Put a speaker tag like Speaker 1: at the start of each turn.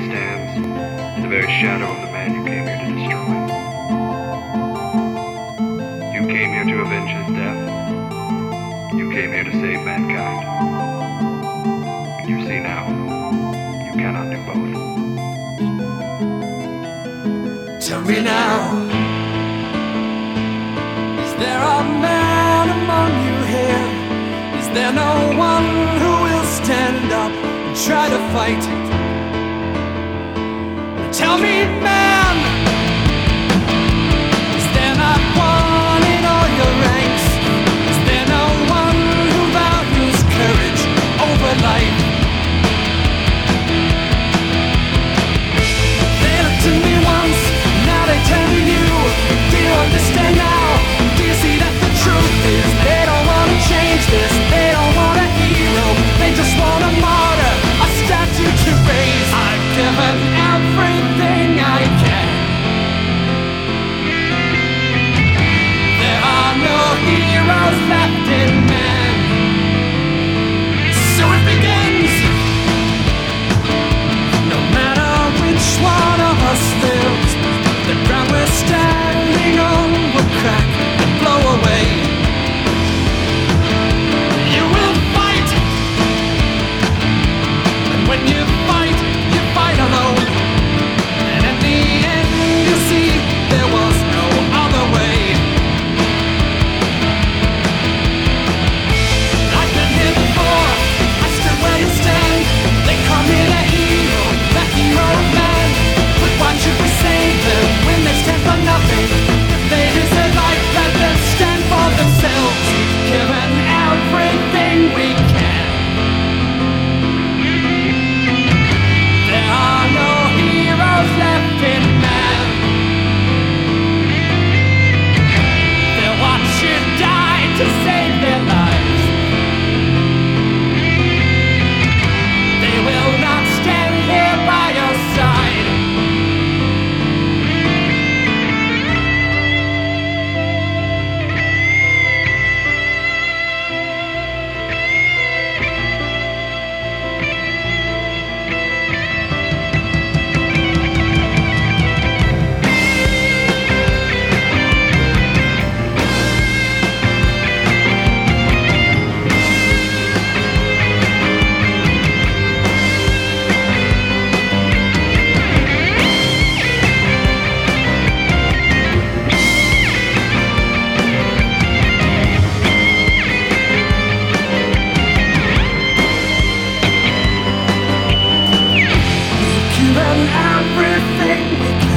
Speaker 1: stands in the very shadow of the man you came here to destroy. You came here to avenge his death. You came here to save mankind. You see now, you cannot do both.
Speaker 2: Tell me now, is there a man among you here? Is there no one who will stand up and try to fight? Tell me, man, is there not one in all your ranks? Is there no one who values courage over life? They looked at me once, now they turn to you. Do you understand now? Do you see that the truth is they don't want to change this? They don't want a hero, they just want a martyr, a statue to raise. I've given everything I can. There are no heroes left in man. So it begins. No matter which one of us lives, the ground we're standing on will crack and blow away. You will fight, and when you fight alone. And at the end you see there was no other way. I've been here before, I stood where you stand. They call me the hero of man. But why should we save them when they stand for nothing? If they lose their life, let them stand for themselves. Given everything we can. There are no heroes left in man. They'll watch you die to save their lives. They will not stand here by your side. Given everything we can.